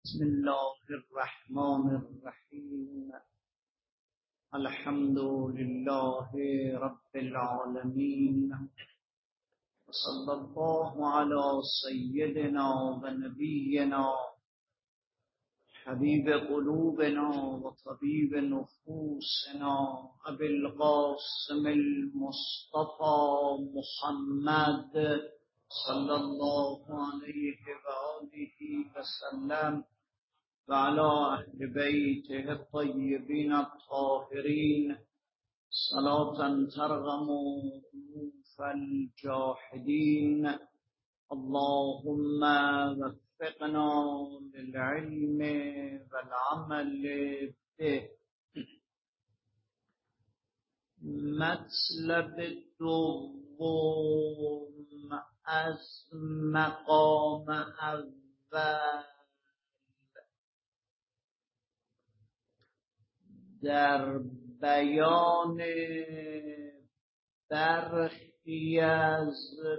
بسم الله الرحمن الرحیم. الحمد لله رب العالمین و صلی الله علی سیدنا و نبینا حبیب قلوبنا و طبیب نفوسنا ابی القاسم المصطفى محمد صلی الله علیه و آله و سلم و علی اهل بیته الطیبین الطاهرین صلاة ترغم انوف الجاحدین. اللهم وفقنا للعلم والعمل به. مطلب دوم از مقام اول در بیان برخی از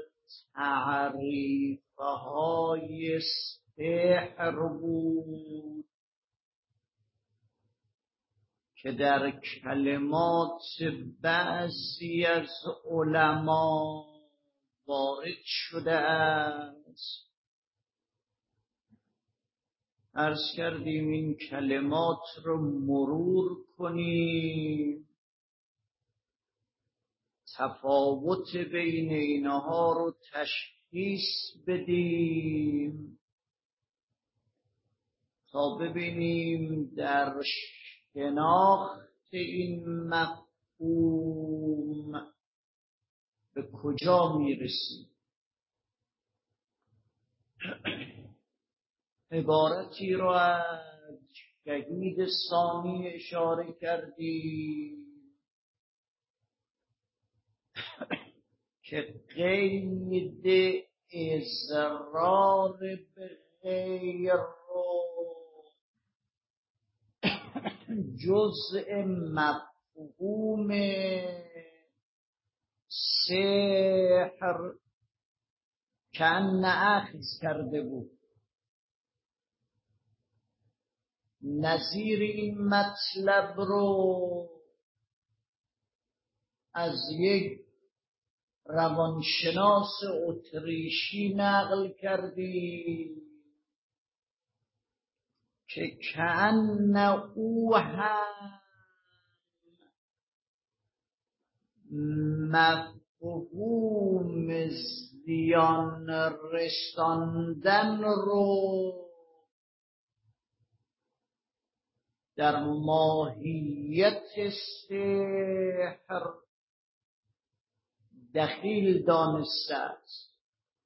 تعریفهای سحر بود که در کلمات بعضی از علما وارد شده است. عرض کردیم این کلمات رو مرور کنیم، تفاوت بین اینها رو تشخیص بدیم تا ببینیم در شناخت این مفهوم به کجا میرسیم. عبارتی رو از شهید ثانی اشاره کردیم که قید اضرار به غیر رو جزء مفهوم سحر کأن اخذ کرده بود. نظیر این مطلب رو از یک روانشناس اتریشی نقل کردی که کأن او هم مفهوم زیان رساندن رو در ماهیت سحر دخیل دانسته است.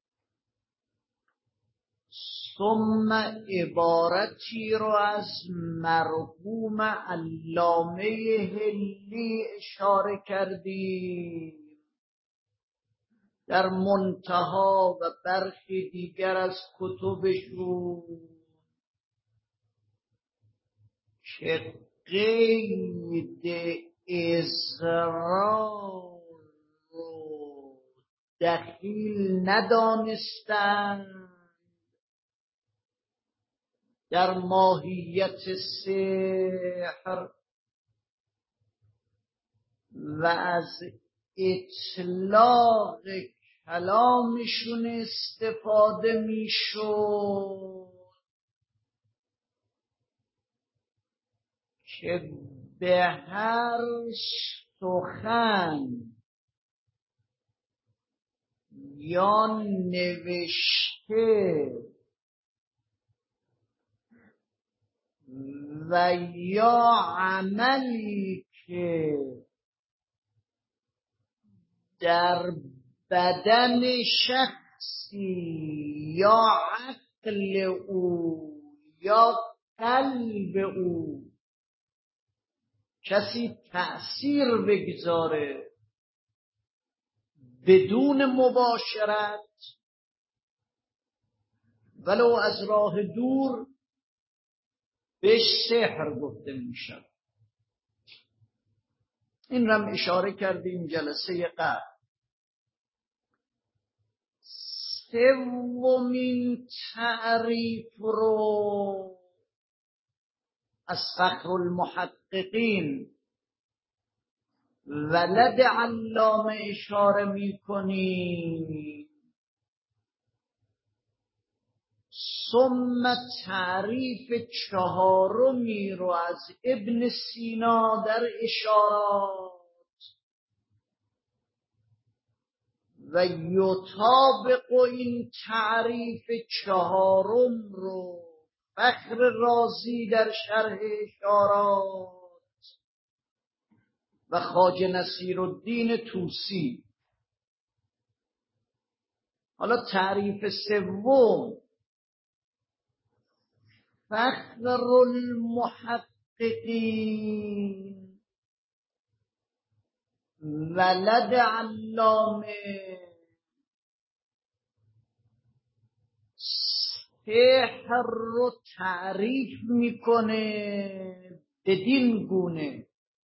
ثم عبارتی رو از مرحوم علامه حلی اشاره کردیم در منتها و برخی دیگر از کتبشون که قید اضرار رو دخیل ندانستند در ماهیت سحر و از اطلاق کلامشون استفاده میشد که به هر سخن یا نوشته و یا عملی که در بدن شخصی یا عقل او یا قلب او کسی تأثیر بگذاره بدون مباشرت ولو از راه دور بهش سحر گفته میشه. این رو هم اشاره کردیم جلسه قبل. سومین تعریف رو از فخر المحققین ولد علامه اشاره میکنیم. ثم تعریف چهارمی رو از ابن سینا در اشارات و یطابق این تعریف چهارم رو فخر رازی در شرح اشارات و خواجه نصیرالدین طوسی. حالا تعریف سوم فخر المحققین ولد علامه سحر رو تعریف میکنه بدین گونه.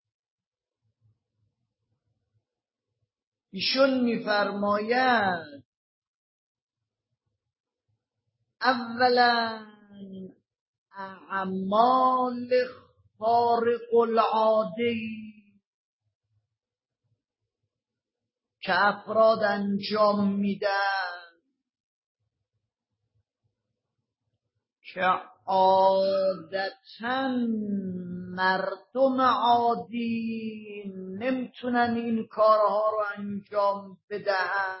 ایشون میفرماید اولا اعمال خارق العاده که افراد انجام میدن که عادتاً مردم عادی نمیتونن این کارها رو انجام بدهن،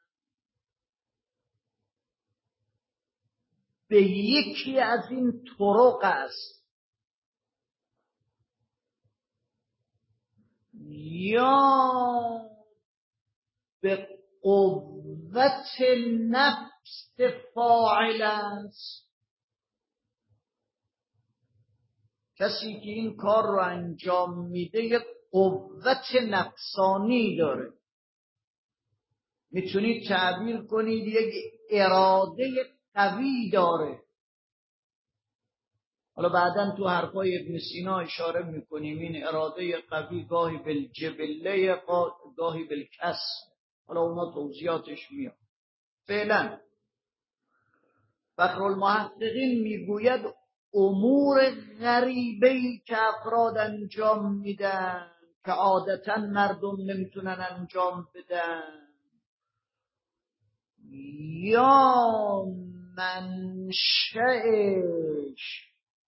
به یکی از این طرق است: یا به قوت نفس فاعل است، کسی که این کار رو انجام میده یک قوت نفسانی داره، میتونید تعبیر کنید یک اراده قوی داره. حالا بعداً تو حرفای ابن سینا اشاره میکنیم این اراده قوی گاهی بالجبله گاهی بالکسب، حالا اونا توضیحاتش میاد. فعلا فخر المحققین میگوید امور غریبه‌ای که افراد انجام میدن که عادتاً مردم نمیتونن انجام بدن، یا منشأش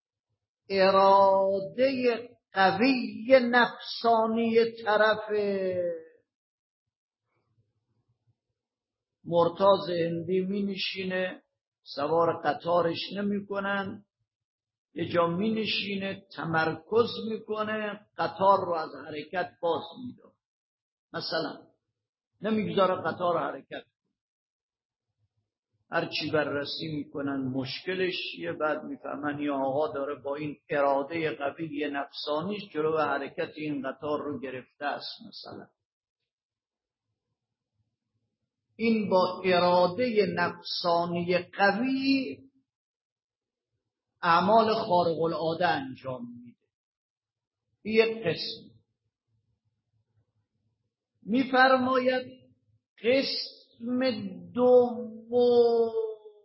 اراده قوی نفسانی طرف مرتاض هندی می نشینه، سوار قطارش نمی کنن، یه جا می نشینه تمرکز میکنه، قطار رو از حرکت باز میده، مثلا نمیگذاره قطار حرکت، هرچی بررسی میکنن مشکلش چیه، بعد میفهمن یا آقا داره با این اراده قوی نفسانیش جلو حرکت این قطار رو گرفته است. مثلا این با اراده نفسانی قوی اعمال خارق العاده انجام میده. یک قسم. میفرماید قسم دوم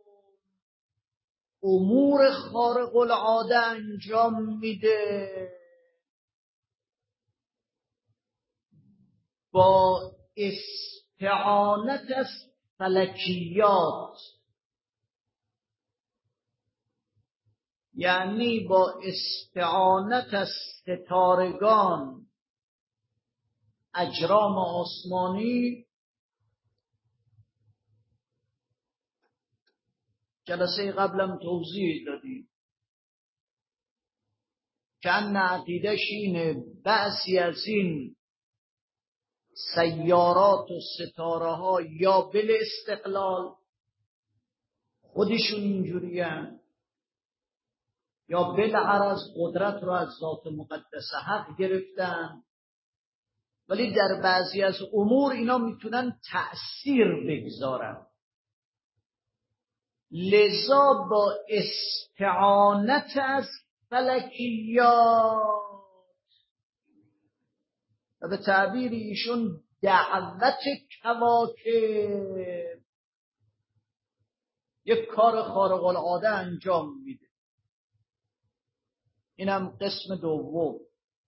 امور خارق العاده انجام میده با استعانت از فلکیات، یعنی با استعانت از ستارگان، اجرام آسمانی. جلسه قبلم توضیح دادیم که ان عقیدش اینه بعضی از این سیارات و ستاره ها یا بل استقلال خودشون اینجورین، یا بالعرض قدرت رو از ذات مقدس حق گرفتن، ولی در بعضی از امور اینا میتونن تأثیر بگذارن. لذا با استعانت از فلکیات و به تعبیر ایشون دعوت کواکب یک کار خارق العاده انجام میده. اینم قسم دوم.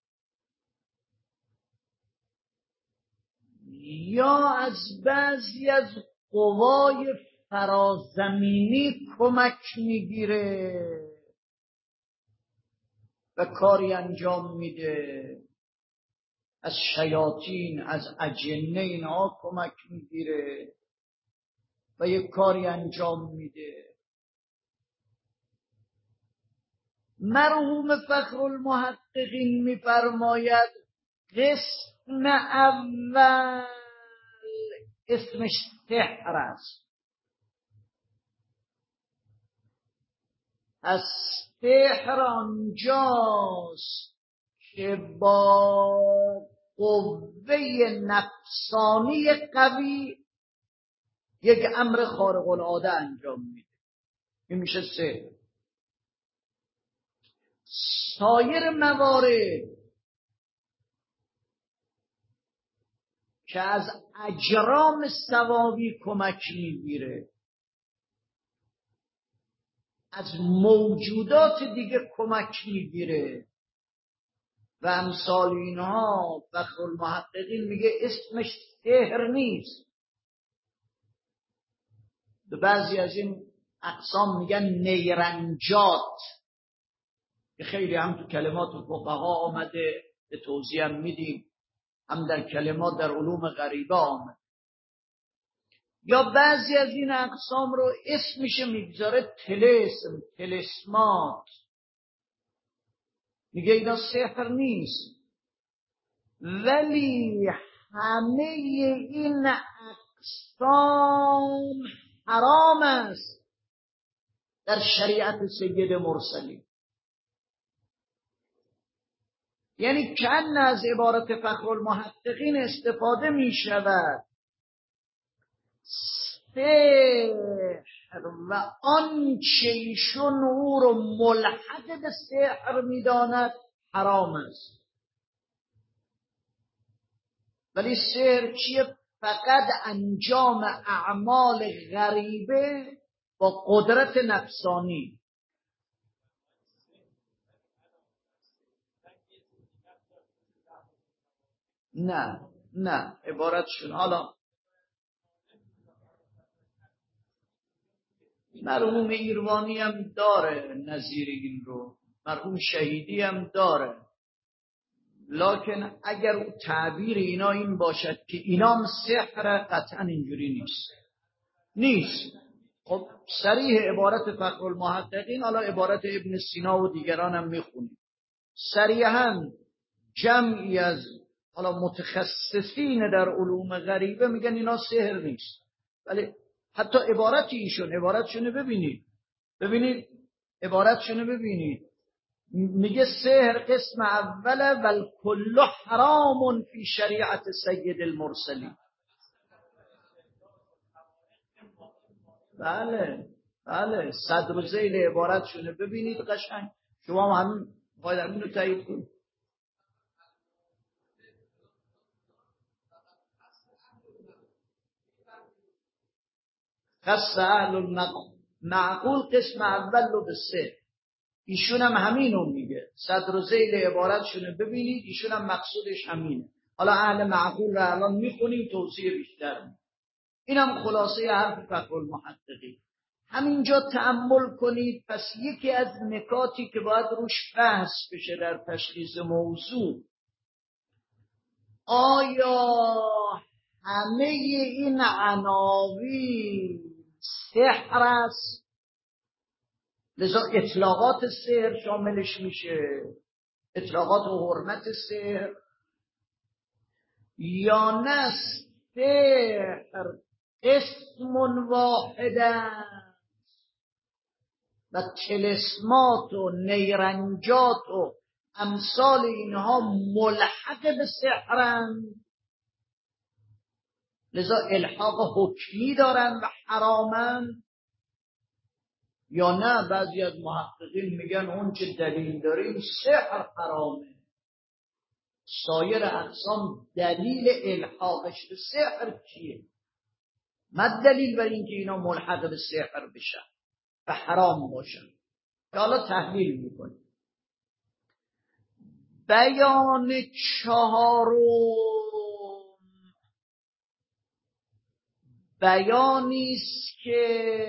یا از بعضی از قوای فرازمینی کمک میگیره و کاری انجام میده، از شیاطین، از اجنه اینها کمک میگیره و یک کاری انجام میده. مرحوم فخرالمحققین میفرماید قسم اول اسمش سحر است. از سحر آنجاست که با قوه نفسانی قوی یک امر خارق العاده انجام میده. این میشه سحر. سایر موارد که از اجرام سماوی کمک میگیره، از موجودات دیگه کمک میگیره و امثال اینها، فخرالمحققین میگه اسمش سحر نیست. به بعضی از این اقسام میگن نیرنجات، که خیلی هم تو کلمات فقها آمده، به توضیح هم میدیم، هم در کلمات در علوم غریبه آمده. یا بعضی از این اقسام رو اسمش میگذاره طلسم، طلسمات، میگه اینا سحر نیست. ولی همه این اقسام حرام است در شریعت سید مرسلی. یعنی کن از عبارت فخرالمحققین استفاده می شود سحر و آنچه ایشون او رو ملحق به سحر می داند حرام است. ولی سحر چیه؟ فقط انجام اعمال غریبه با قدرت نفسانی. نه عبارتشون. حالا مرحوم ایروانی هم داره نظیر این رو، مرحوم شهیدی هم داره، لکن اگر او تعبیر اینا این باشد که اینام سحر، قطعا اینجوری نیست. خب صریح عبارت فخرالمحققین، حالا عبارت ابن سینا و دیگران هم میخونیم، صریحاً جمعی از حالا متخصصین در علوم غریبه میگن اینا سحر نیست. ولی حتی عبارتشونو ببینید عبارتشونو ببینید، میگه سحر قسم اوله والکل حرام فی شریعت سید المرسلین. بله صدر ذیل عبارتشونو ببینید قشنگ. شما هم باید همین رو تایید کنید. خص اهل المعقول قسم اول رو به سحر. ایشون هم همینو میگه، صدر و ذیل عبارتشونو ببینید، ایشون هم مقصودش همینه. حالا اهل معقول رو الان میخونیم توضیح بیشتر میدیم. اینم خلاصه حرف فخرالمحققین. همینجا تأمل کنید. پس یکی از نکاتی که باید روش بحث بشه در تشخیص موضوع، آیا همه این عناوین سحر است؟ لذا اطلاقات سحر شاملش میشه، اطلاقات و حرمت سحر، یا نه سحر اسم واحد و طلسمات و نیرنجات و امثال اینها ملحق به سحرند، لذا الحاق حکمی دارن و حرامن؟ یا نه بعضی از محققین میگن اون چه دلیل داریم سحر حرامه، سایر اقسام دلیل الحاقش به سحر چیه؟ ما دلیل بر این که اینا ملحق به سحر بشن و حرام باشن؟ که حالا تحلیل میکنیم. بیان چهارم بیانی است که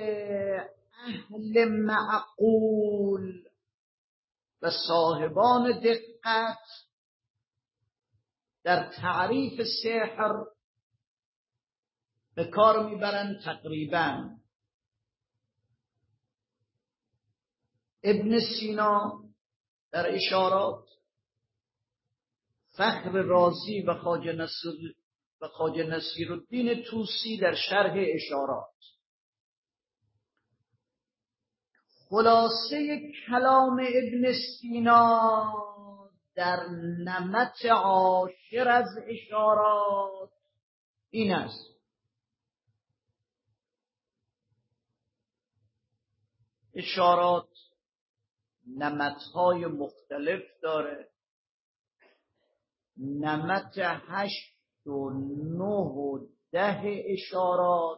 اهل معقول و صاحبان دقت در تعریف سحر به کار میبرند. تقریبا ابن سینا در اشارات، فخر رازی و خواجه نصیرالدین طوسی در شرح اشارات. خلاصه کلام ابن سینا در نمط عاشر از اشارات این است: اشارات نمطهای مختلف داره. نمط 8 و 9 و 10 اشارات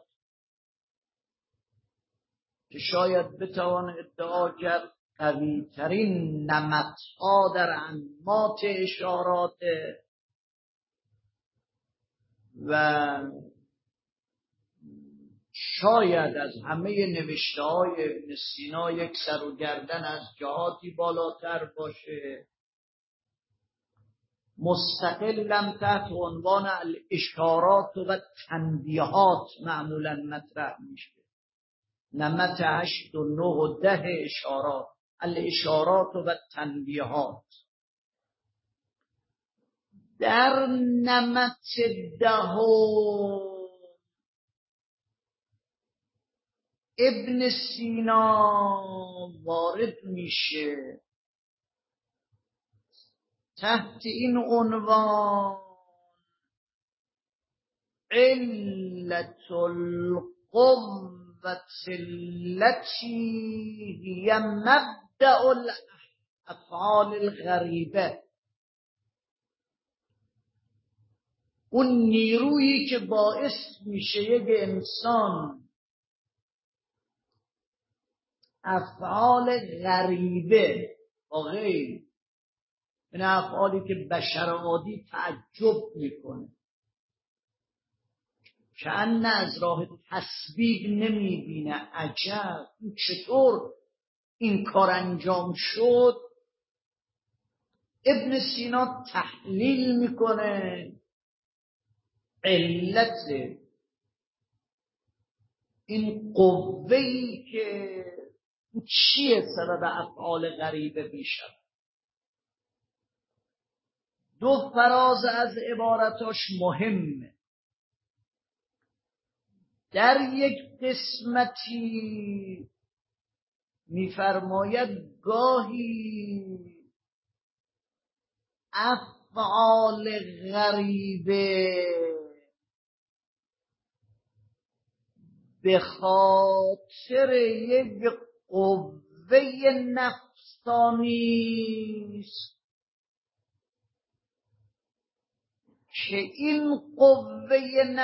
که شاید بتوان ادعا کرد قوی ترین نمطها در انماط اشارات و شاید از همه نوشته های ابن سینا یک سر و گردن از جهاتی بالاتر باشه. مستقلا تحت عنوان الاشارات و تنبیهات معمولا مطرح میشه. نمط 8 و 9 و 10 اشارات، الاشارات و تنبیهات. در نمط 10 ابن سینا وارد میشه تحت این عنوان: علت القوة التي هي مبدأ الافعال الغریبه. اون نیرویی که باعث میشه یک انسان افعال غریبه با غیر، این افعالی که بشر عادی تعجب میکنه، کأن از راه تسبیح نمیبینه، عجب این چطور این کار انجام شد. ابن سینا تحلیل میکنه علت این قوه‌ای که چیه سبب افعال غریبه میشه. دو فراز از عبارتاش مهمه. در یک قسمتی میفرماید گاهی افعال غریبه به خاطر یک قوه نفسانی است که این قوه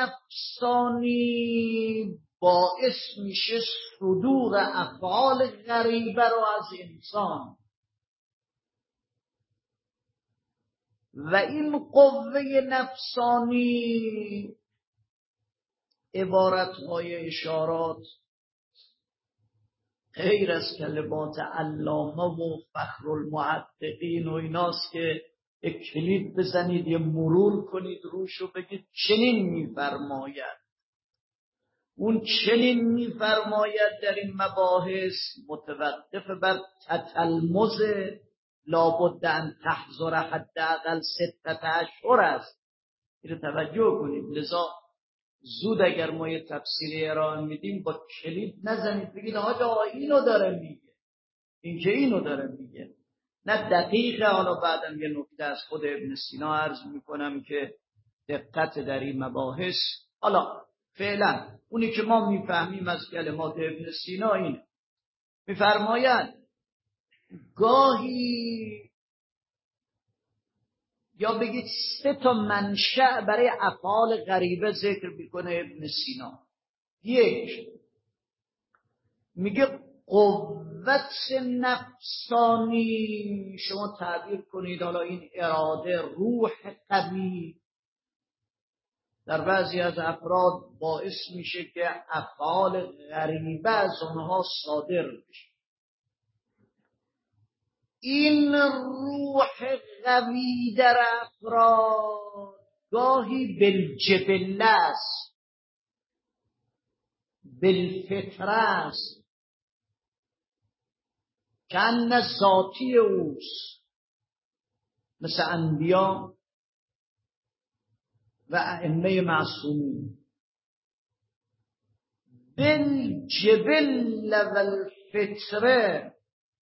نفسانی باعث میشه صدور افعال غریبه رو از انسان، و این قوه نفسانی عبارتهای اشارات غیر از کلمات علامه و فخر المحققین و ایناست که یک کلید بزنید یه مرور کنید روش و بگید چنین میفرماید. اون چنین میفرماید در این مباحث متوقف بر تتلمذ لابد ان تحضر حداقل 6 اشهر است. اینو توجه کنید. لذا زود اگر ما یه تفسیری ارائه میدیم با کلید نزنید بگید آقا اینو داره میگه، این که اینو داره میگه. نه دقیقه. حالا بعدم یه نکته از خود ابن سینا عرض میکنم که دقت در این مباحث. حالا فعلا اونی که ما میفهمیم از کلمات ابن سینا اینه. میفرماید گاهی یا بگید 3 منشأ برای افعال غریبه ذکر میکنه ابن سینا. یک، میگه قوه قوت نفسانی، شما تعبیر کنید حالا این اراده، روح قوی در بعضی از افراد باعث میشه که افعال غریبه از آنها صادر بشه. این روح قوی در افراد گاهی بالجبله است، بالفطره است، کأن ذاتی اوست، مثل انبیا و ائمه معصومین. بالجبل و الفطره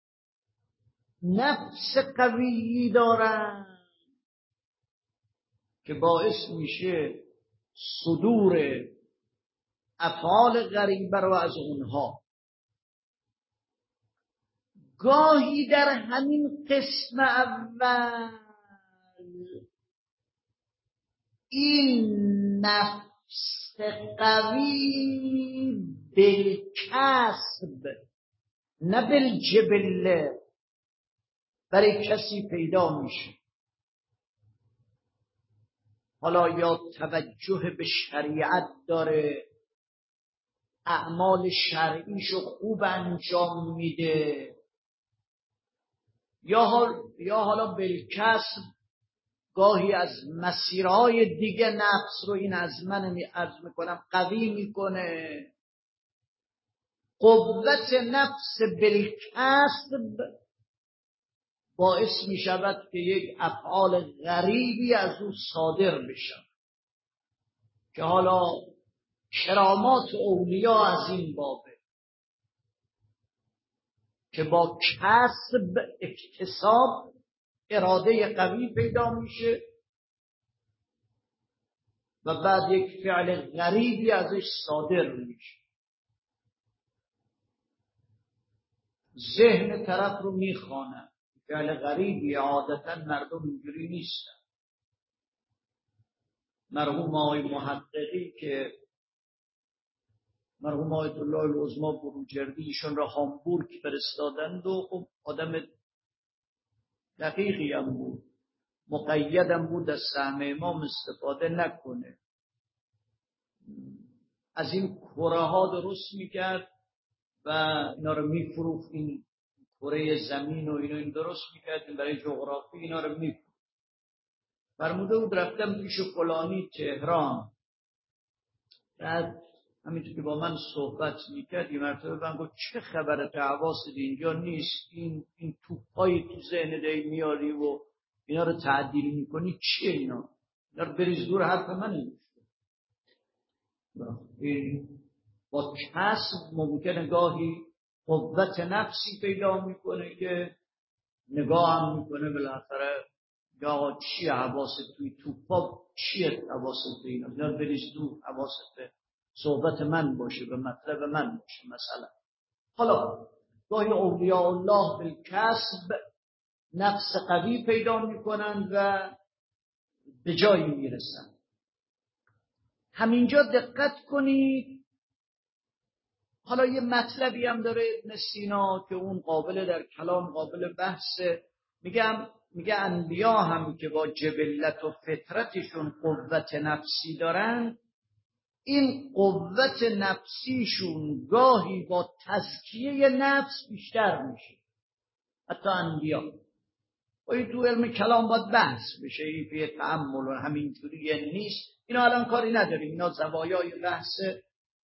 نفس قوی دارن که باعث میشه صدور افعال غریبه رو از اونها. گاهی در همین قسم اول این نفس قوی بالکسب نه بالجبله برای کسی پیدا میشه. حالا یا توجه به شریعت داره، اعمال شرعیشو خوب انجام میده، یا حالا بالکسب گاهی از مسیرهای دیگه نفس رو، این از من عرض میکنم، قوی میکنه. قوت نفس بالکسب باعث میشود که یک افعال غریبی از او صادر بشن که حالا کرامات اولیاء از این بابه که با کسب، اکتساب، اراده قوی پیدا میشه و بعد یک فعل غریبی ازش صادر میشه، ذهن طرف رو میخوانه. فعل غریبی عادتا مردم اینجوری نیستن. مرحوم آقای محققی که مرحوم آیت الله العظمی بروجردی ایشون را هامبورگ فرستادند و خب آدم دقیقی هم بود، مقیدم بود از سهم امام استفاده نکنه. از این کره ها درست میکرد و اینا رو میفروخت، این کره زمین و این درست میکرد برای جغرافی، اینا رو میفروخت. فرموده بود رفتم پیش فلانی تهران، بعد همینطور که با من صحبت میکرد یه مرتبه من گفت چه خبرت، حواست اینجا نیست، این توپایی تو ذهن دی میاری و اینا رو تعدیل میکنی، چیه اینا رو بریز دور، حرف من نمیشه. با کسب ممکنه گاهی قوت نفسی پیدا میکنه که نگاه هم میکنه بالاخره، یا آقا چیه حواست توی توپا، چیه حواست توی اینا رو بریز دور، حواست به صحبت من باشه، به مطلب من باشه مثلا. حالا گاهی اولیاء الله بالکسب نفس قوی پیدا میکنن و به جایی میرسن. همینجا دقت کنید، حالا یه مطلبی هم داره ابن سینا که اون قابل در کلام قابل بحثه. میگه انبیا هم که با جبلت و فطرتشون قوت نفسی دارن، این قوت نفسیشون گاهی با تزکیه نفس بیشتر میشه، حتی انبیا. و این تو علم کلام باید بحث بشه، این توی تأمل و همینجوری نیست. اینا الان کاری نداریم، اینا زوایای بحثه.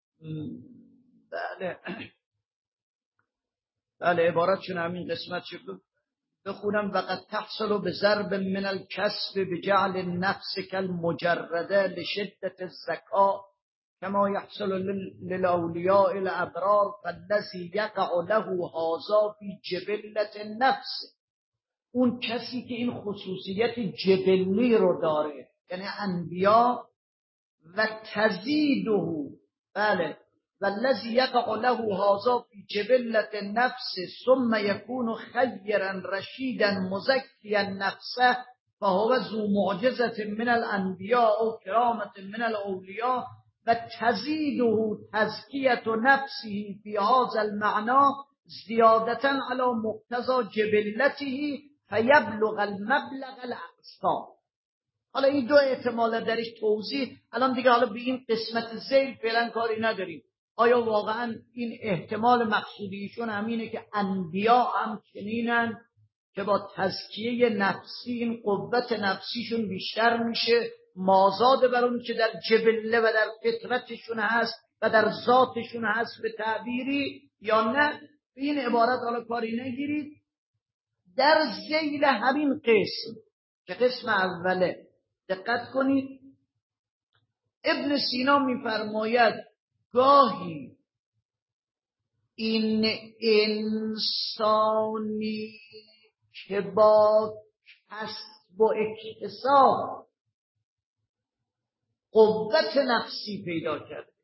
بله عبارتشون همین قسمت شد بخونم. وقد تحصل بضرب من الكسب بجعل النفس كالمجرده لشدة الذكاء كما يحصل للأولياء الأبرار فالذي يقع له هذا في جبلة النفس. اون کسی که این خصوصیت جبلی رو داره، یعنی انبیا، و تزیده، بله، والذی یقع له هذا فی جبلة النفس ثم یکون خیرا رشیدا مزکیا نفسه فهو ذو معجزة من الانبیاء و کرامة من الاولیاء و تزیده تزکیة نفسه فی هذا المعنى زیادتا علی مقتضا جبلته فیبلغ المبلغ الاقصی. حالا این دو احتمال درش توضیح، الان دیگه حالا به این قسمت ذیل فعلا کاری نداریم. آیا واقعا این احتمال مقصودیشون همینه که انبیا هم چنینن که با تزکیه نفسی این قوت نفسیشون بیشتر میشه، مازاد بر اون که در جبله و در فطرتشون هست و در ذاتشون هست به تعبیری، یا نه؟ به این عبارت حالا کاری نگیرید. در ذیل همین قسم که قسم اوله دقت کنید، ابن سینا میفرماید گاهی این انسانی که با کسب و اکتساب قوت نفسی پیدا کرده،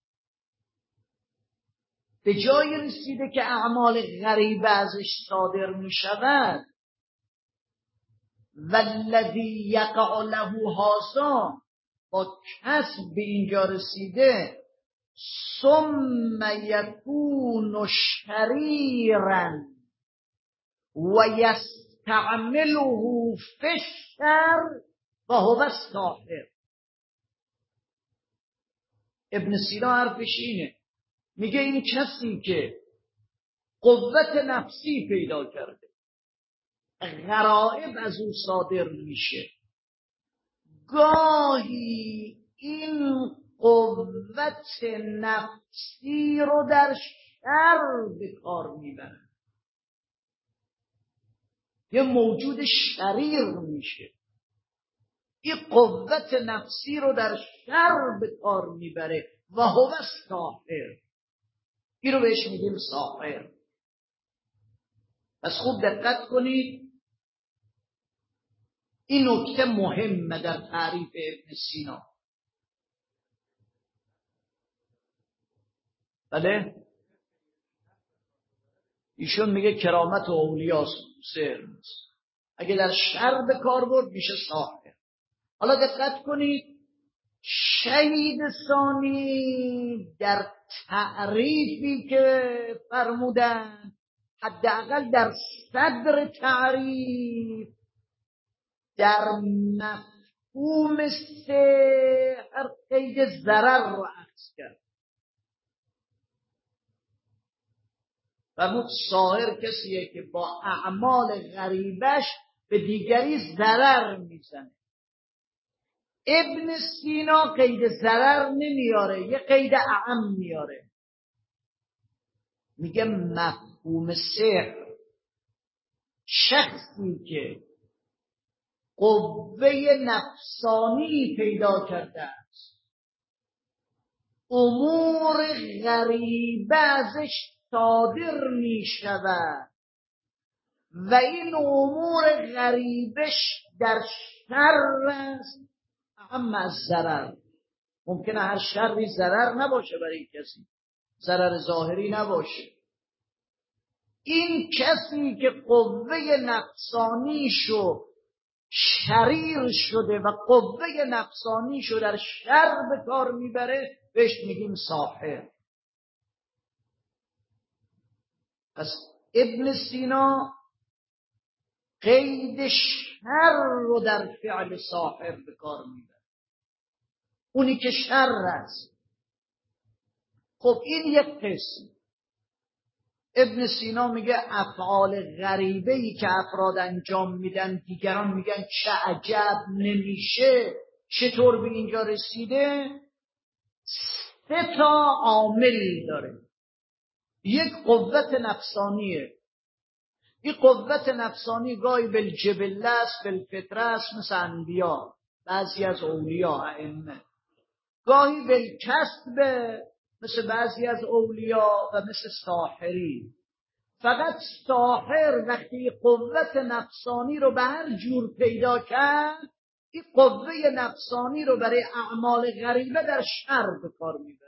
به جای رسیده که اعمال غریبه ازش صادر می شود، والذی یقع له هذا، با کسب به اینجا رسیده، ثم یکون شریرا و یستعمله فی الشر و هو الساحر. ابن سینا حرفش اینه، میگه این کسی که قوت نفسی پیدا کرده، غرائب از اون صادر میشه، گاهی این قوت نفسی رو در شر به کار میبره، یه موجود شریر میشه، این قوت نفسی رو در شر به کار میبره و هو الساحر. این رو بهش میگیم ساحر. پس خوب دقت کنید، این نکته مهمه در تعریف ابن سینا. بله؟ ایشون میگه کرامت و اولیاء سر نیست، اگه در شر به کار برد میشه ساحر. حالا دقت کنید، شهید ثانی در تعریفی که فرمودن، حداقل در صدر تعریف، در مفهوم سحر قید ضرر رو عکس کرد. فرمود ساحر کسیه که با اعمال غریبش به دیگری ضرر میزنه. ابن سینا قید ضرر نمیاره، یه قید اعم میاره، میگه مفهوم سحر شخصی که قوه نفسانی پیدا کرده است، امور غریبه ازش صادر می شود و این امور غریبش در شر است، اما از ضرر. ممکنه هر شری ضرر نباشه برای کسی، ضرر ظاهری نباشه. این کسی که قوه نفسانیشو شریر شده و قوه نفسانیشو در شر به کار میبره، بهش میگیم ساحر. پس ابن سینا قید شر رو در فعل ساحر به کار میبره، اونی که شر است. خب این یک قسم. ابن سینا میگه افعال غریبه‌ای که افراد انجام میدن دیگران میگن چه عجب نمیشه، چطور به اینجا رسیده؟ 3 عامل داره. یک قوت نفسانیه. این قوت نفسانی گاهی بالجبله است، بالفطره است، مثل انبیا، بعضی از اولیاء ائمه. گاهی بالکسب، مثل بعضی از اولیاء و مثل ساحری. فقط ساحر وقتی قوت نفسانی رو به هر جور پیدا کرد، این قوه نفسانی رو برای اعمال غریبه در شر به کار میبره.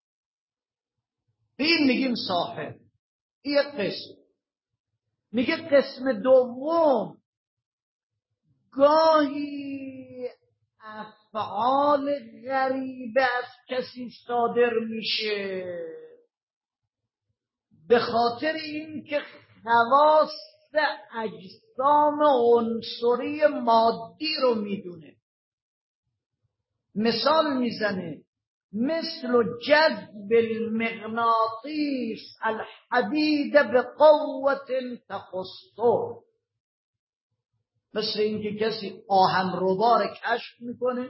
به این میگیم ساحر. این یک قسم. میگه قسم دوم، گاهی افعال غریبه از کسی صادر میشه، به خاطر اینکه خواص اجسام عنصری مادی رو میدونه. مثال میزنه مثل جذب المغناطیس الحدید به قوت تخصه، مثل اینکه کسی آهنربا رو کشف میکنه،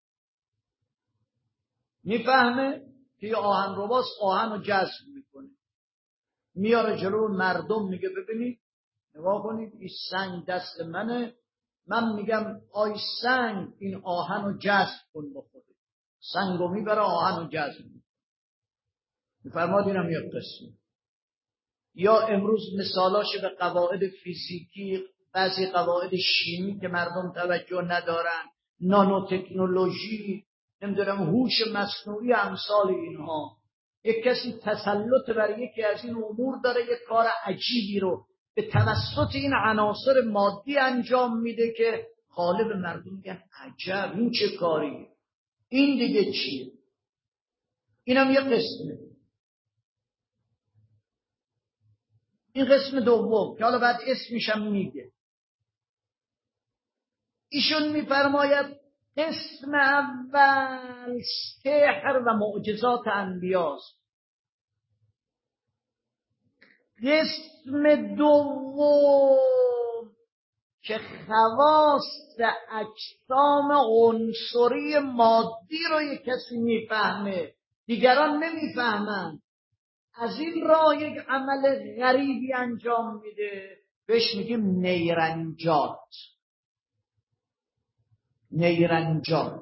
میفهمه که یه آهنرباست، آهن رو جذب میکنه، میاره جلو مردم میگه ببینید نگاه کنید این سنگ دست منه، من میگم آی سنگ این آهن رو جذب کن بخوره، سنگ رو میبره آهن رو جذب میکنه. میفرماد اینم یک قسم. یا امروز مثالاش به قواعد فیزیکی، بعضی قواعد شیمی که مردم توجه ندارن، نانو تکنولوژی، نمیدونم هوش مصنوعی، امثال اینها. یک کسی تسلط بر یکی از این امور داره، یک کار عجیبی رو به توسط این عناصر مادی انجام میده که غالب مردم میگن عجب این چه کاریه، این دیگه چیه؟ اینم یه قسمه. این قسم دوم که حالا بعد اسمشم میگه. ایشون میفرماید قسم اول سحر و معجزات انبیاست. قسم دوم که خواص اجسام عنصری مادی رو یک کسی میفهمه، دیگران نمیفهمن، از این راه یک عمل غریبی انجام میده، بهش میگیم نیرنجات. نیرنجات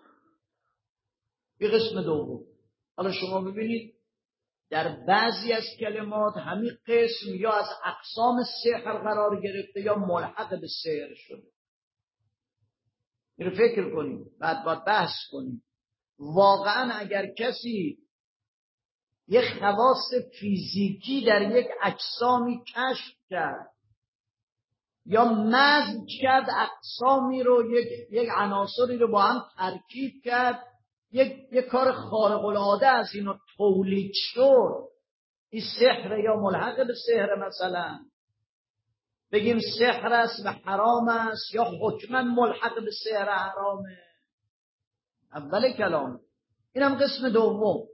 یه قسم دوم. حالا شما ببینید در بعضی از کلمات همین قسم یا از اقسام سحر قرار گرفته یا ملحق به سحر شده. این رو فکر کنید، بعد باید بحث کنید. واقعا اگر کسی یک خواص فیزیکی در یک اجسامی کشف کرد یا مزج کرد اقسامی رو، یک عناصری رو با هم ترکیب کرد، یک کار خارق العاده از اینو تولید شد، این سحر یا ملحق به سحر. مثلا بگیم سحر است و حرام است یا حکما ملحق به سحر حرامه. اول کلام. اینم قسم دوم.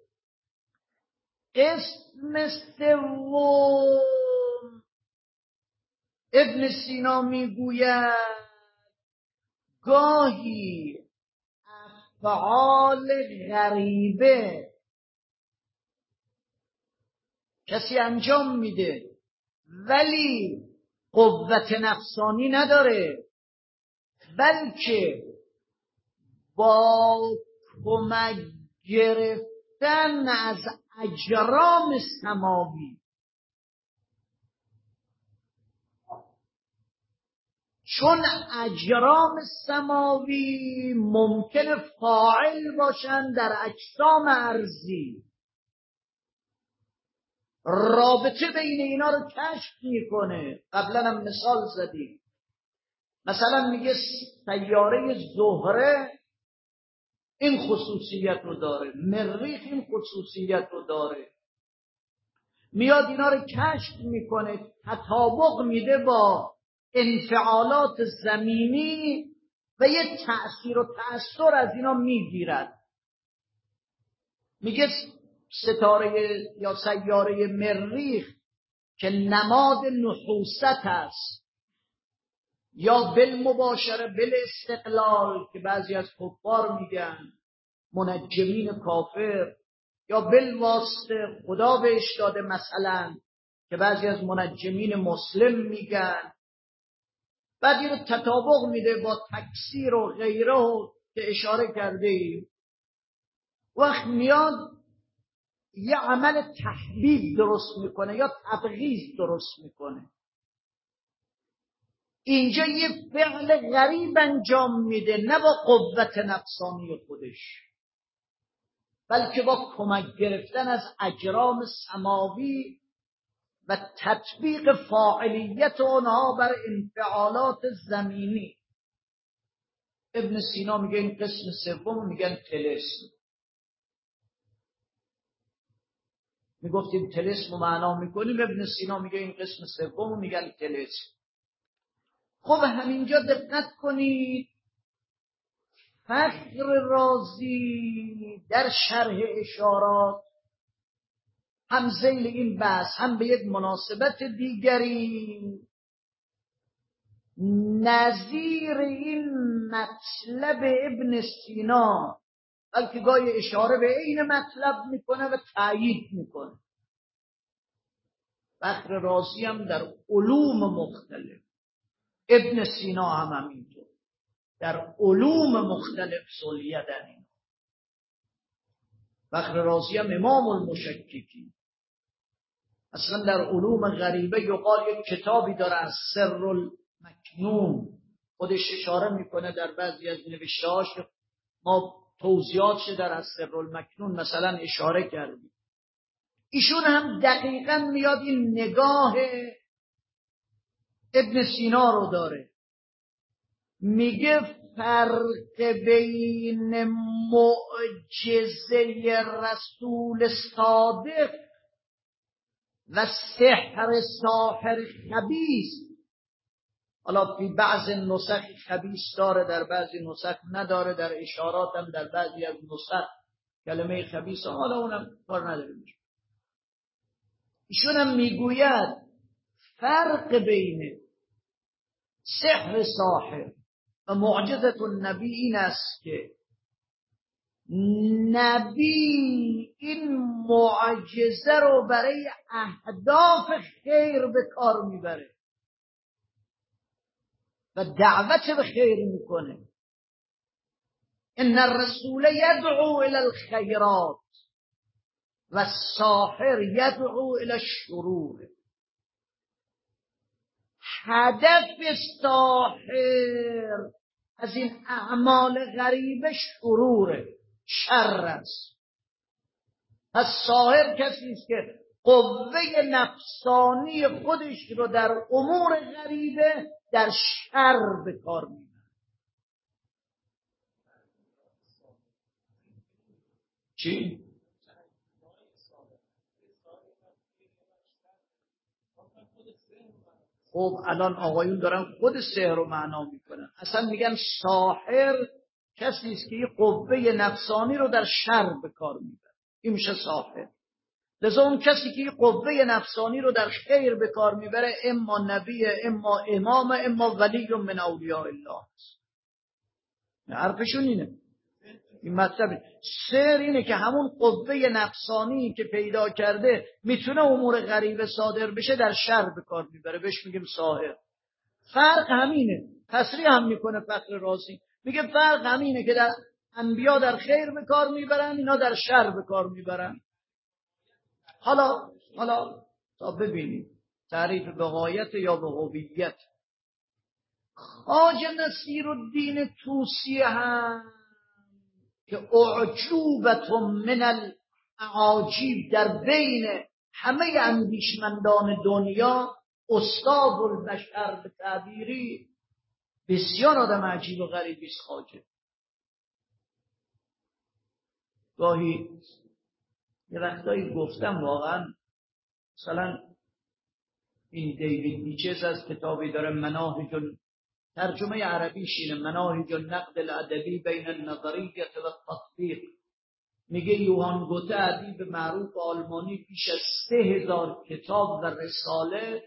قسم سوم ابن سینا میگوید گاهی افعال غریبه کسی انجام میده ولی قوت نفسانی نداره، بلکه با کمک گرفتن از اجرام سماوی، چون اجرام سماوی ممکنه فاعل باشن در اجسام ارضی، رابطه بین اینا رو کشف میکنه. قبلا هم مثال زدیم، مثلا میگه سیاره زهره این خصوصیت رو داره، مریخ این خصوصیت رو داره، میاد اینا رو کشف میکنه، تطابق میده با انفعالات زمینی و یه تأثیر و تأثیر از اینا میگیرد. میگه ستاره یا سیاره مریخ که نماد نحوست است، یا بالمباشره بالاستقلال که بعضی از کفار میگن، منجمین کافر، یا بالواسطه خدا بهش داده مثلا که بعضی از منجمین مسلم میگن، بعد این رو تطابق میده با تکثیر و غیره که اشاره کرده ایم. وقت میاد یه عمل تحبیب درست میکنه یا تبغیض درست میکنه، اینجا یه فعل غریب انجام میده، نه با قوت نفسانی خودش، بلکه با کمک گرفتن از اجرام سماوی و تطبیق فاعلیت اونها بر انفعالات زمینی. ابن سینا میگه این قسم سوم میگن طلسم. میگفتیم طلسم رو معنا میکنیم، ابن سینا میگه این قسم سوم میگن طلسم. خب همینجا دقت کنید، فخر رازی در شرح اشارات هم ذیل این بحث هم به یک مناسبت دیگری نظیر این مطلب ابن سینا، بلکه گاهی اشاره به این مطلب میکنه و تأیید میکنه. فخر رازی هم در علوم مختلف، ابن سینا هم همینطور در علوم مختلف سلیه در این. فخر رازی هم امام المشککی، اصلا در علوم غریبه یقال یک کتابی داره از سر المکنون، خودش اشاره میکنه در بعضی از نوشته‌هاش، ما توضیحاتش در از سر المکنون مثلا اشاره کردیم. ایشون هم دقیقاً میاد این نگاه ابن سینا رو داره، میگه فرق بین معجزه رسول صادق و سحر ساحر خبیث. حالا فی بعض نسخ خبیث داره، در بعضی نسخ نداره، در اشارات هم در بعضی از نسخ کلمه خبیث، حالا اونم کار نداریم. ایشون هم میگوید فرق بین سحر ساحر و معجزه النبی این است که نبی این معجزه رو برای اهداف خیر به کار میبره و دعوت به خیر میکنه. ان الرسول یدعو الی الخیرات و الساحر یدعو الی الشرور. هدف ساحر از این اعمال غریبه شروره، شر است. پس ساحر کسی است که قوه نفسانی خودش رو در امور غریبه در شر به کار میبره. چی؟ خب الان آقایون دارن خود سحر رو معنا میکنن، اصلا میگن ساحر کسی است که یه قوه نفسانی رو در شر به کار میبره، این میشه ساحر. لذا اون کسی که یه قوه نفسانی رو در خیر به کار میبره اما نبی، اما امام، اما ولی من اولیاء الله. حرفشون اینه، این مطلبه. سحر اینه که همون قوه نفسانی که پیدا کرده میتونه امور غریبه صادر بشه در شر به کار میبره، بهش میگیم ساحر. فرق همینه، تصریح هم میکنه فخر رازی، میگه فرق همینه که در انبیا در خیر به کار میبرن، اینا در شر به کار میبرن. حالا تا ببینیم تعریف به غایت یا به هویت. خواجه نصیرالدین طوسی هم که اعجوبت من الاعاجیب در بین همه اندیشمندان دنیا، استاد البشر به تعبیری، بسیار آدم عجیب و غریبی است خواجه. گاهی یه وقتایی گفتم واقعا، مثلا این دیوید نیچز از کتابی داره مناهج، ترجمه عربیش اینه، مناهج النقد الادبی بین النظریه و التطبیق. میگه یوهان گوته ادیب معروف آلمانی پیش از 3000 کتاب و رساله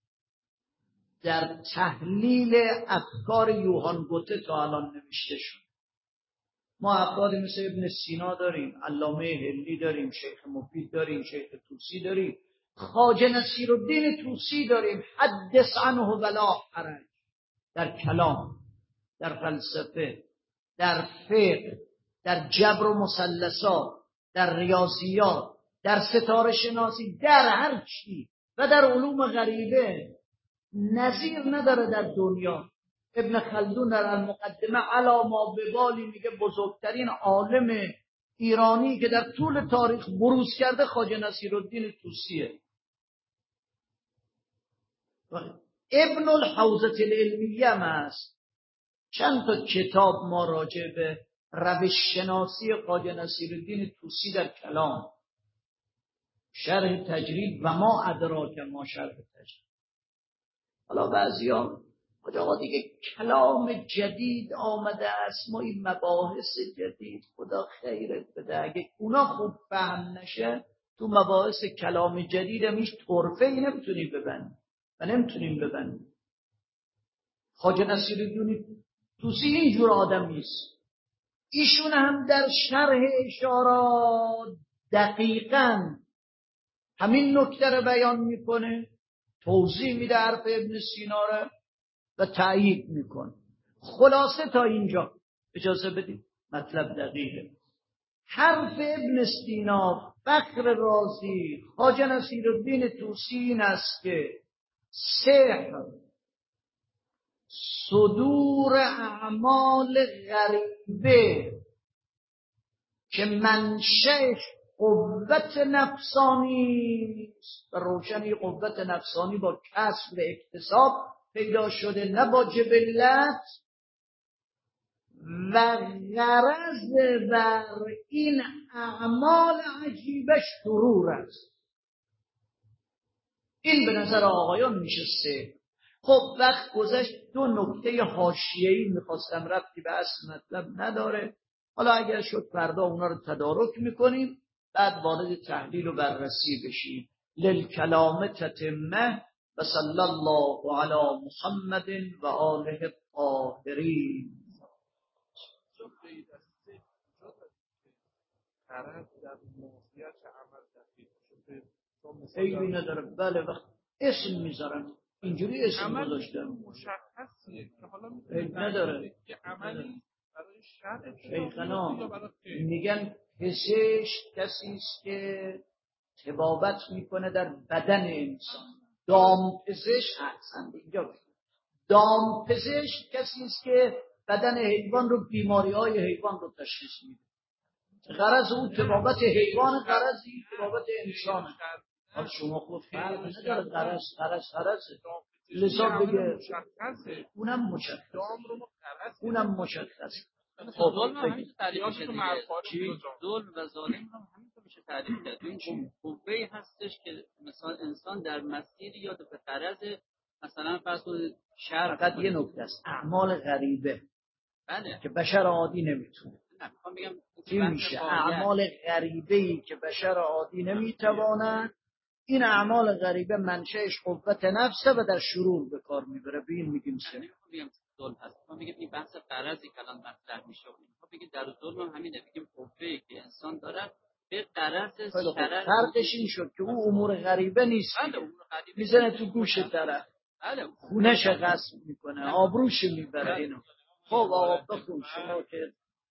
در تحلیل افکار یوهان گوته تا الان نوشته شد. ما افرادی مثل ابن سینا داریم، علامه هلی داریم، شیخ مفید داریم، شیخ طوسی داریم، خواجه نصیرالدین طوسی داریم، حدث عنه ولا حرج، در کلام، در فلسفه، در فقه، در جبر و مثلثات، در ریاضیات، در ستاره شناسی، در هر چی و در علوم غریبه نظیر نداره در دنیا. ابن خلدون در المقدمه علی ما ببالی میگه بزرگترین عالم ایرانی که در طول تاریخ بروز کرده خواجه نصیرالدین طوسیه. ابن الحوزة العلمیه هم هست. چند تا کتاب ما راجع به روش شناسی خواجه نصیرالدین طوسی در کلام شرح تجرید و ما ادراک ما شرح تجرید. حالا بعضیا آقا دیگه کلام جدید آمده است، ما این مباحث جدید خدا خیرت بده اگه اونا خوب فهم نشه تو مباحث کلام جدید هم هیچ طرفه‌ای نمیتونیم ببندیم و نمیتونیم ببندیم. خواجه نصیرالدین طوسی اینجور آدم نیست. ایشون هم در شرح اشارات دقیقاً همین نکته رو بیان میکنه، توضیح میده حرف ابن سینا رو و تأیید میکنه. خلاصه تا اینجا اجازه بدید، مطلب دقیقه. حرف ابن سینا، فخر رازی، خواجه نصیرالدین طوسی این است که سحر صدور اعمال غریبه که منشأش قوت نفسانی است، روشنی قوت نفسانی با کسب اکتساب پیدا شده نه با جبلت، و غرض بر این اعمال عجیبش شرور است. این به نظر آقایان میشه سه. خب وقت گذشت، دو نکته حاشیه‌ای میخواستم، ربطی به اصل مطلب نداره، حالا اگر شد فردا اونا رو تدارک میکنیم، بعد وارد تحلیل و بررسی بشیم. للکلام تتمه و صلی الله علی محمد و آله الطاهرین. خیلی نداره. بله وقت اسم میذارن اینجوری اسم گذاشتن مشخصیه که حالا نداره. یه عملی برای شرع شیخنا میگن پزشک کسی است که طبابت میکنه در بدن انسان. دام پزشک هستند اینجا. دام پزشک کسی است که بدن حیوان رو، بیماری های حیوان رو تشخیص میده. غرض اون طبابت حیوان، غرضی طبابت انسان. حال شما خود فرق نداره، غرضه لذا بگه اونم مشخصه. اونم مشخصه. خب ظلم هم همین تعریف میشه دیگه. ظلم و ظالم هم همینطور میشه تعریف کرد. این قوه‌ای هستش که مثلا انسان در مسیر یا به غرض مثلا فرض کنید شر. فقط یه نکته است، اعمال غریبه. بله. که بشر عادی نمیتونه. میخوام بگم چی میشه؟ اعمال غریبه‌ای که بشر عادی نمیتواند. این اعمال غریبه منشأش قوت نفسه و در شرور به کار میبره. به این میگیم سه. میگم ظلم هست. ما میگیم این بحث غرضی که الان مطرح میشه. ما بگیم در ظلم هم همینه، میگیم قوه‌ای که انسان داره به غرض شرع. فرقش این شد که او امور غریبه نیست. بله امور غریبه میزنه تو گوش طرف. بله خونش غصب میکنه، آبروش میبره. اینو خب آقا بخون شما که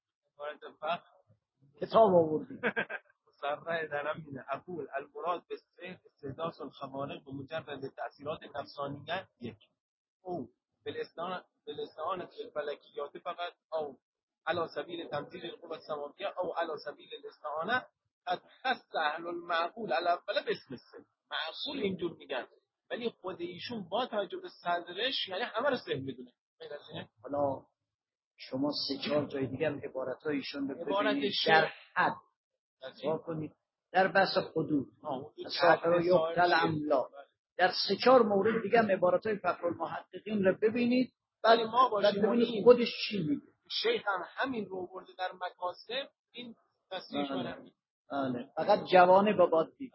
کتاب آوردی. مصرح درم اینه. اقول المراد به استحداث الخوارق بمجرد تأثیرات نفسانیه یک او بالاستعانة بالفلکیات فقط او على سبیل تمثیل القوة السماویه او على سبیل الاستعانة قد خص اهل المعقول على اول باسم السحر. معقول اینجور میگن ولی خود ایشون با توجه به صدرش یعنی همه رو سحر میدونه. حالا شما 3-4 جای دیگه هم عبارتایشون رو ببینید در حد کنید. در بحث حدود ساحر و یقتل املا، در 3-4 مورد دیگه هم عبارتای فخرالمحققین رو ببینید. ولی ما ببینید خودش چی میگه. شیخ هم همین رو برده در مکاسب این تصریح کنه. بله فقط جوانه بابات دید.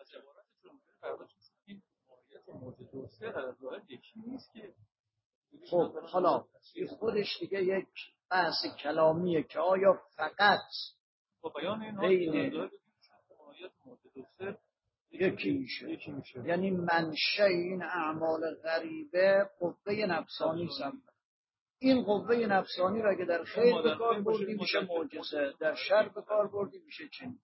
خب حالا خودش دیگه یک بحث کلامیه که آیا فقط بین یکی میشه، یعنی منشأ این اعمال غریبه قوه نفسانی سمت. این قوه نفسانی را که در خیر به کار بردی میشه معجزه، در شر به کار بردی میشه چنین.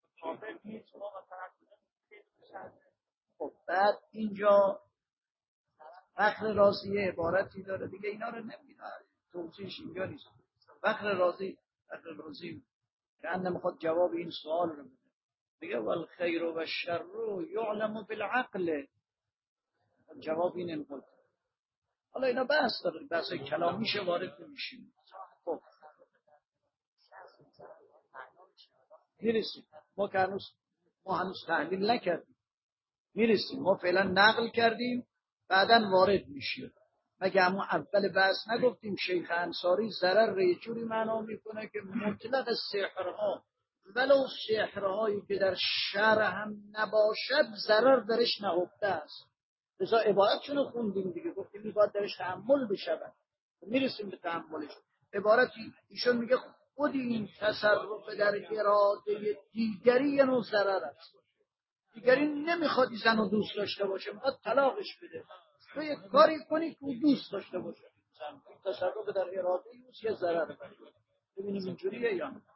خب بعد اینجا فخر رازی عبارتی داره دیگه، اینا رو نمیدونم توضیحش اینجا نیست. فخر رازی که اندم خود جواب این سوال رو بده. میگه والخیر و الشر یعلم بالعقل. جواب این انقل. حالا اینا بحث داره، بحث کلامیشه وارد نمیشیم. خب میرسیم. ما هنوز تحلیل نکردیم. میرسیم. ما فعلا نقل کردیم، بعداً وارد میشیم. مگه همون اول بحث نگفتیم شیخ انصاری ضرر رو یه جوری معنا میکنه که مطلق سحرها ولو سحرهایی که در شرع هم نباشد ضرر درش نهفته است. لذا عبارتشون رو خوندیم دیگه، گفتیم این باید درش تحمل بشود. میرسیم به تحملش. عبارتی ایشون میگه خود این تصرف در اراده دیگری یه نوع ضرر است. دیگری نمیخواد زن رو دوست داشته باشه، میخواد طلاقش بده، تو یه کاری کنی که او دوست داشته باشه. تصرف در اراده اوست یه ضرر. ببینیم اینجوریه یا نه.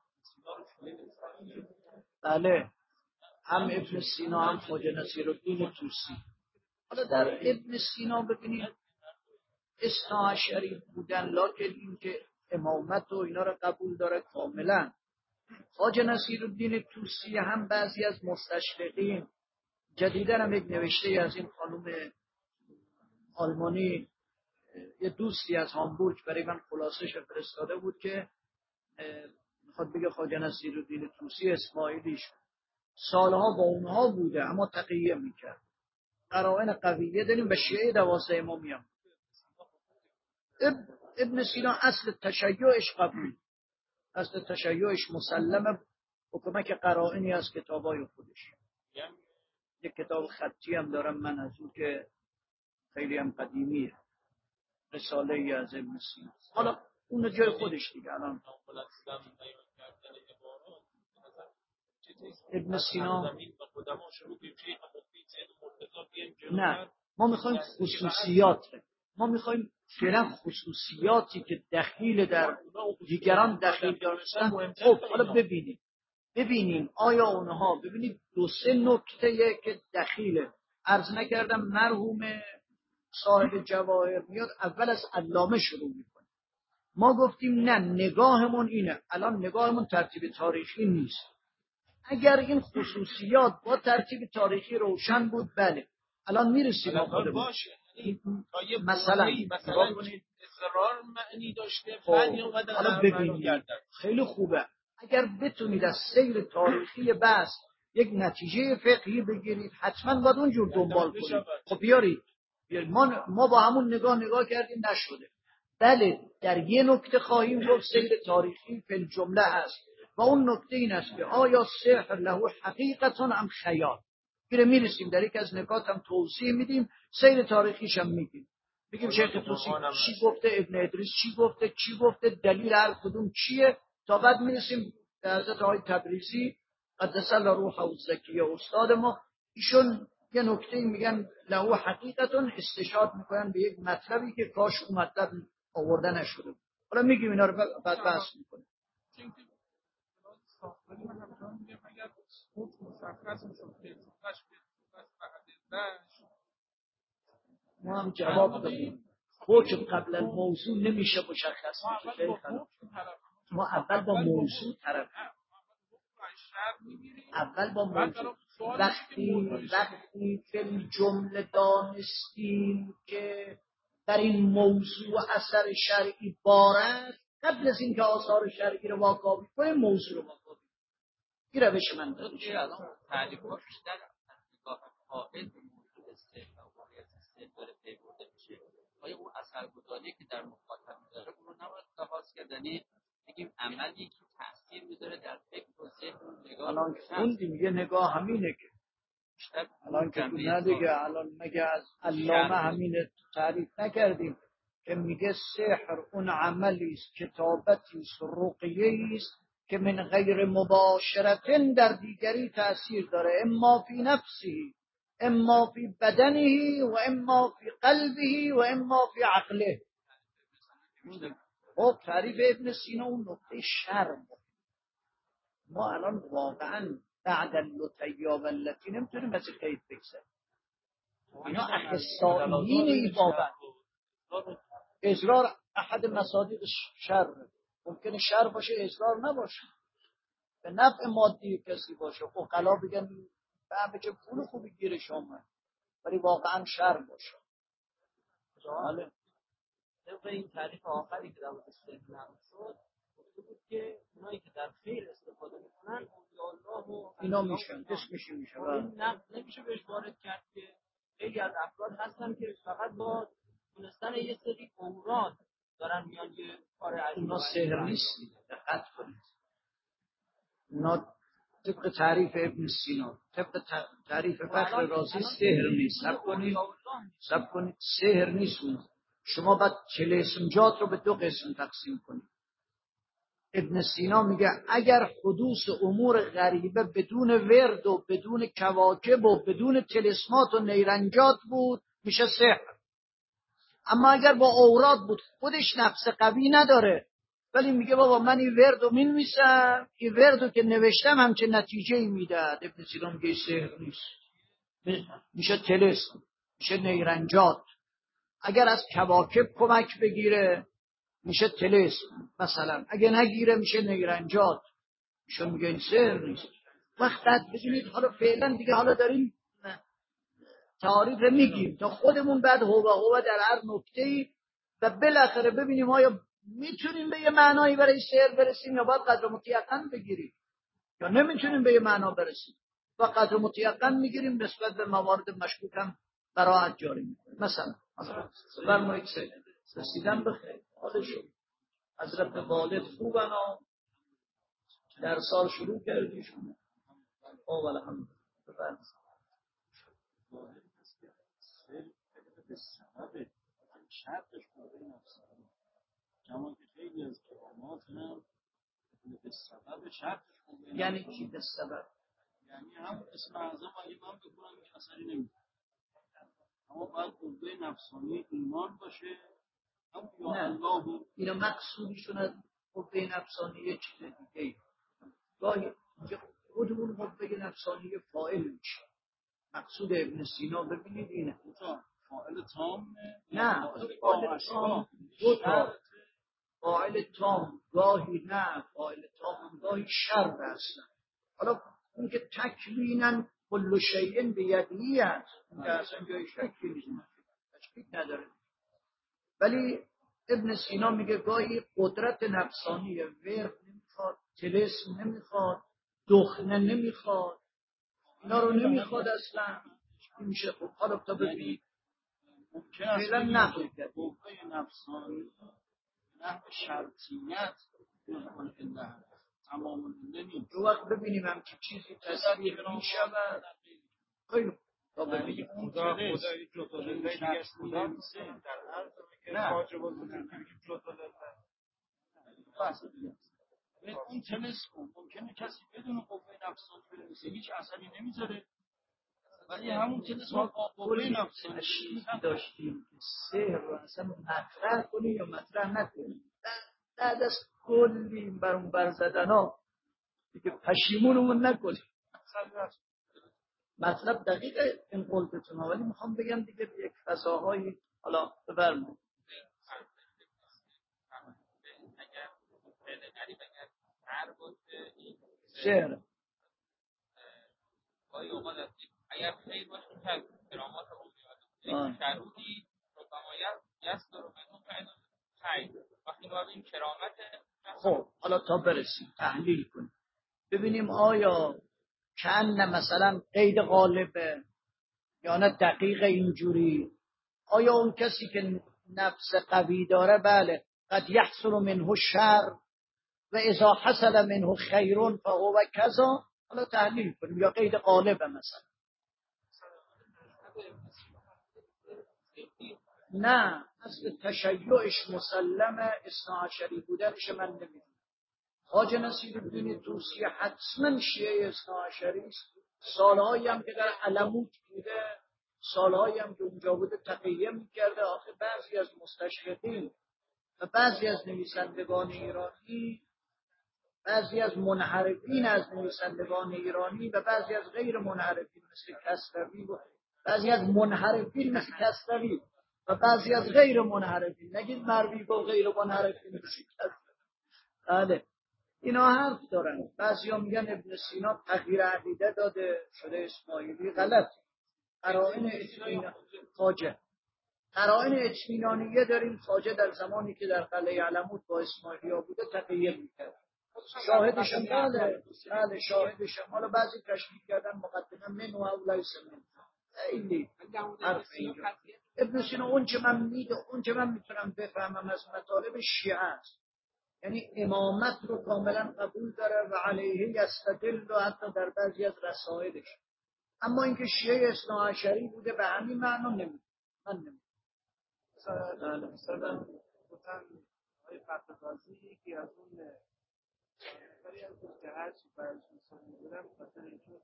بله، هم ابن سینا هم خواجه نصیرالدین طوسی. حالا در ابن سینا ببینید اثناعشری بودن، لکن این که امامت و اینا رو قبول داره کاملا. خواجه نصیرالدین طوسی هم بعضی از مستشرقین، جدیدن هم یک نوشته از این خانم آلمانی، یه دوستی از هامبورگ برای من خلاصش فرستاده بود که میخواد بگه خواجه نصیرالدین طوسی اسماعیلیش سالها با اونها بوده اما تقیه میکرد. قرائن قویه داریم به شیعه 12 امامی هم. ابن سینا اصل تشیعش قبول، اصل تشیعش مسلمه، حکمه که قرائنی از کتابای خودش. یک کتاب خطی هم دارم من از اون که خیلی هم قدیمیه، رساله ای از ابن سینا. حالا اون جای خودش دیگه. الان ابن سینا نه، ما میخوایم خصوصیات، ما میخوایم فعلا خصوصیاتی که دخیل در دیگران دخیل دانستن. خب حالا ببینیم آیا اونها، ببینید 2-3 نکته که دخیله. عرض نکردم مرحوم صاحب جواهر میاد اول از علامه شروع میکنه. ما گفتیم نه، نگاهمون اینه، الان نگاهمون ترتیب تاریخی نیست. اگر این خصوصیات با ترتیب تاریخی روشن بود بله، الان میرسیم خودمون. مثلا اصرار معنی داشته، حالا ببینید خیلی خوبه اگر بتونید از سیر تاریخی بحث یک نتیجه فقهی بگیرید، حتما باید اونجور دنبال کنید. خب بیارید ما با همون نگاه کردیم نشده. بله، در یه نکته خواهیم گفت سیر تاریخی فی جمله هست و اون نکته این است که آیا سحر له حقیقتون ام خیال. میرسیم در یک از نکات هم توضیح میدیم، سیر تاریخیش هم میگیم. بگیم شیخ طوسی چی گفته، ابن ادریس چی گفته، دلیل هر کدوم چیه، تا بعد میرسیم به حضرت آقای تبریزی قدس الله روحه الزکیه استاد ما. ایشون یه نکته میگن له حقیقتون، استشهاد میکنن به یک مطلبی که کاش اون مطلب آورده نشده. حالا میگیم اینا رو بعد بحث میکنیم. ما هم جواب دادیم حکم قبل الموضوع نمیشه مشخص میشه. ما اول با موضوع طرف، اول با موضوع وقتی فی جمله دانستیم که در این موضوع اثر شرعی بارد، قبل از اینکه آثار شرعی رو واکاوی کنیم موضوع رو واکاوی. این روش من دارم. تعریف بیشتر نگاه قائل به موضوع استحقاق و واقعیت استحقاق داره پی برده میشه. آیا اون اثرگذاری که در مخاطب داره اون رو نباید لحاظ کرد؟ یعنی بگیم عملی که تاثیر میذاره در فکر و ذهن و نگاه. الان خوندیم یه نگاه همینه که الان که تو ندیگه، الان مگه از علامه همینه تعریف نکردیم که میگه سحر اون عملی است، کتابتی است، رقیه‌ای است که من غیر مباشرتن در دیگری تأثیر داره، اما فی نفسی، اما فی بدنه و اما فی قلبه و اما فی عقله. خب تعریف ابن سینا اون نقطه شرم. ما الان واقعا بعد اللطیا و اللتی نمیتونیم بس قید بگذاریم. اینا اخصائیین ایبابن. اضرار احد مصادیق شر، ممکنه شر باشه اضرار نباشه، به نفع مادی کسی باشه. عقلا بگن به چه پول خوبی گیرش اومد، ولی واقعا شر باشه. طبق این تعریف آخری که در مورد سحر نقل شد، گفته بود که اونایی که در خیر استفاده میکنن اولیاء الله و اینا میشن اسمش میشه. این نقد نمیشه بهش وارد کرد که خیلی از افراد هستن که فقط با دونستن یه سری اوراد دارن میان یه کار عجیب. اونا سحر نیست، دقت کنید. اونا طبق تعریف ابن سینا، طبق تعریف فخر رازی سحر نیست. سب کنید سحر نیست. شما باید طلسمجات رو به دو قسم تقسیم کنید. ابن سینا میگه اگر حدوث امور غریبه بدون ورد و بدون کواکب و بدون طلسمات و نیرنجات بود میشه سحر. اما اگر با اوراد بود، خودش نفس قوی نداره، ولی میگه بابا من این وردو مینویسم، این وردو که نوشتم همچه نتیجه‌ای میداد. ابن سینا میگه سحر نیست، میشه طلسم، میشه نیرنجات. اگر از کواکب کمک بگیره میشه طلسم مثلا، اگه نگیره میشه نیرنجات. ایشون میگه این سحر نیست. وقت ببینید حالا فعلا دیگه حالا داریم تعاریف میگیم تا خودمون بعد هو در هر نکته‌ای و بالاخره ببینیم آیا میتونیم به یه معنایی برای شعر برسیم یا باید قدر متیقن بگیریم، یا نمیتونیم به یه معنا برسیم و قدر متیقن میگیریم نسبت به موارد مشکوک هم براحت جاری میکنیم. مثلا فرمایید رسیدن به خیر حالشون حضرت والد خوبن و در سال شروع کردیشون اول هم بفرمایید. به سبب شرطش قوه نفسانی، کما که خیلی از کرامات هم به سبب شرطش قوه یعنی چی به سبب؟ یعنی هم اسم اعظم اگه من بکنم این اثری نمیده، اما باید قوه نفسانی ایمان باشه. هم یا الله اینا مقصودشون از قوه نفسانی یه چیز دیگه. گاهی خودمون قوه نفسانی فاعل میشه. مقصود ابن سینا ببینید اینه. فاعل تام نه فاعل تام دو تا فاعل تام گاهی نه فاعل تام گاهی شر هستن. حالا اون که تکوینن کل شیء بیدیه است، که اصلا جای شکی نیست، تشکیک نداره. ولی ابن سینا میگه گاهی قدرت نفسانی ورد نمیخواد، طلسم نمیخواد، دخنه نمیخواد، اینا رو نمیخواد اصلا. این میشه خب حالا تا ببینید ممکن است فعلا نقل کرد قوه نفسانی نحو شرطیت جزء الله تمام الله نیست. دو وقت ببینیم هم که چیزی تصویر میشود. خیلی تا ببینیم خدا جزء الله دیگه است. خدا در هر زمین که واجب وجود جزء الله اون تلسکوپ ممکنه کسی بدون قوه نفسانی بنویسه هیچ اثری نمیذاره، ولی همون تلسکوپ با قوه نفسانی داشتیم که سحر رو اصلا مطرح کنی یا مطرح نکنی. بعد از کلی این بر اون بر زدن ها دیگه پشیمونمون نکنی. مطلب دقیقه این قلبتون ها، ولی میخوام بگم دیگه یک فضاهایی حالا ببرمون شعر اگر خیلی باشه کرامات اون شروعی ربما یست رو منو خیلی وقتی ما این کرامت. خب حالا تا برسیم تحلیل کنیم ببینیم آیا کن مثلا قید غالبه یا نه دقیق اینجوری. آیا اون کسی که نفس قوی داره بله قد یحصل منه شر و اذا حصل منه خیر فهو کذا. حالا تحلیل کنیم یا قید غالبه مثلا. نه اصل تشیعش مسلمه، اثناعشری بودنش من نمیدونم. خواجه نصیرالدین طوسی حتما شیعه اثناعشری است. سالهایی هم که در علموت بوده، سالهایی هم که اونجا بوده تقیه میکرده. آخه بعضی از مستشرقین و بعضی از نویسندگان ایرانی، بعضی از منحرفین از نویسندگان ایرانی و بعضی از غیر منحرفین مثل کسروی و بعضی از منحرفین مثل کسروی و بعضی از غیر منحرفین، نگید مروی و غیر منحرفین مثل کسروی، اینا حرف دارن. بعضی ها میگن ابن سینا تغییر عقیده داده شده اسماعیلی. غلط. قرائن خواجه قرائن اطمینانیه داریم خواجه در زمانی که در قلعه علمود با اسماعیلیا بوده تقیه میکرد. شاهدشم بله شاهدشم. حالا بعضی تشکیل کردن مقدمه من و اولای سمن خیلی حرف اینجا. ابن سینا اون چه من میتونم بفهمم از مطالب شیعه است، یعنی امامت رو کاملا قبول داره و علیه یستدل و حتی در بعضی از رسائلش. اما اینکه شیعه اثناعشری بوده به همین معنا نمیدونم. من نمیدونم. مثلا گفتن های فتح‌رازی یکی از اون کاری از که هر چی برای انسان می‌دونم مثلا اینجور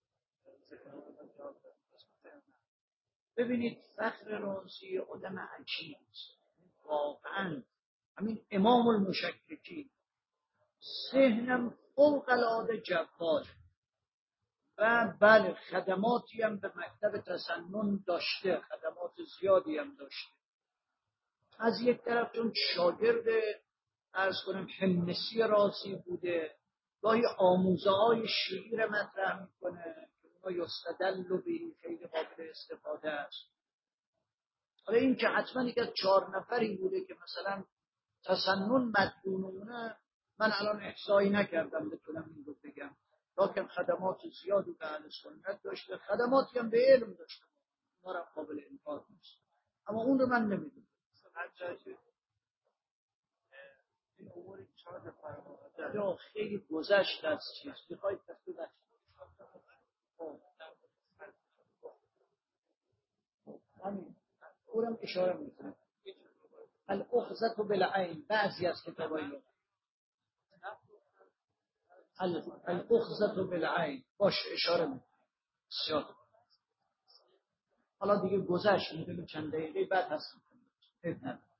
ببینید فخر رازی آدم عجیب است واقعا. همین امام المشککی ذهنم فوق العاده جبار و بله خدماتی هم به مکتب تسنن داشته، خدمات زیادی هم داشته. از یک طرف چون شاگرد عرض کنم حمصی رازی بوده، گاهی آموزه های شعیر مطرح میکنه که اونا یستدل و بهی خیلی قابل استفاده است. حالا این که حتما یک از 4 نفری بوده که مثلا تسنن مدیونونه من الان احصایی نکردم بتونم این رو بگم، لیکن خدمات زیادی به اهل سنت داشته، خدماتی هم به علم داشته، اونا را قابل انکار نیست، اما اون رو من نمیدونم. این اموری که شما فرمودید یا خیلی گذشت از چیز میخواید پس ببخشید. همین اونم اشاره میکنم الاخذة بالعین، بعضی از کتابایی الاخذة بالعین باش اشاره میکنم بسیار. حالا دیگه گذشت میدونی چند دقیقه بعد هستم.